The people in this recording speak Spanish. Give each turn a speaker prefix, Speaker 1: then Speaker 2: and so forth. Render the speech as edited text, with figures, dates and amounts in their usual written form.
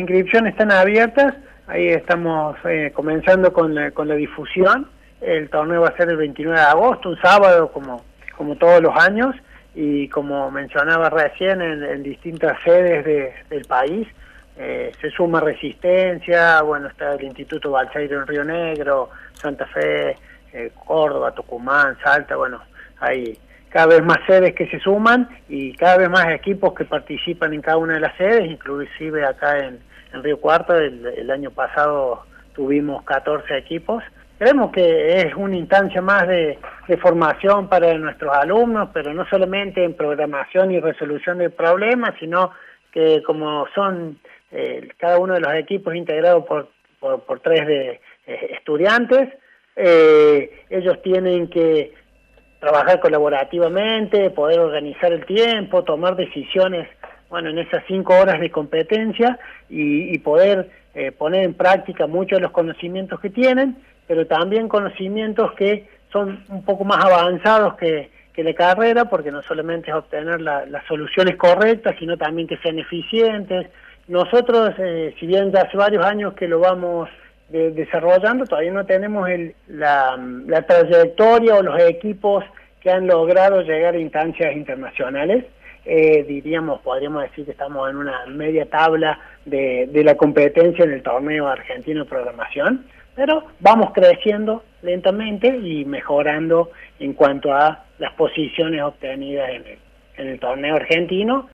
Speaker 1: inscripciones están abiertas, ahí estamos comenzando con la difusión. El torneo va a ser el 29 de agosto, un sábado como todos los años, y como mencionaba recién, en distintas sedes del país. Se suma Resistencia, bueno, está el Instituto Balseiro en Río Negro, Santa Fe, Córdoba, Tucumán, Salta, bueno, hay cada vez más sedes que se suman y cada vez más equipos que participan en cada una de las sedes, inclusive acá en Río Cuarto, el año pasado tuvimos 14 equipos. Creemos que es una instancia más de formación para nuestros alumnos, pero no solamente en programación y resolución de problemas, sino que como son cada uno de los equipos integrados por 3 estudiantes, ellos tienen que trabajar colaborativamente, poder organizar el tiempo, tomar decisiones, bueno, en esas 5 horas de competencia y poder poner en práctica muchos de los conocimientos que tienen, pero también conocimientos que son un poco más avanzados que la carrera, porque no solamente es obtener las soluciones correctas, sino también que sean eficientes. Nosotros, si bien ya hace varios años que lo vamos desarrollando, todavía no tenemos la trayectoria o los equipos que han logrado llegar a instancias internacionales. Podríamos decir que estamos en una media tabla de la competencia en el torneo argentino de programación, pero vamos creciendo lentamente y mejorando en cuanto a las posiciones obtenidas en el torneo argentino,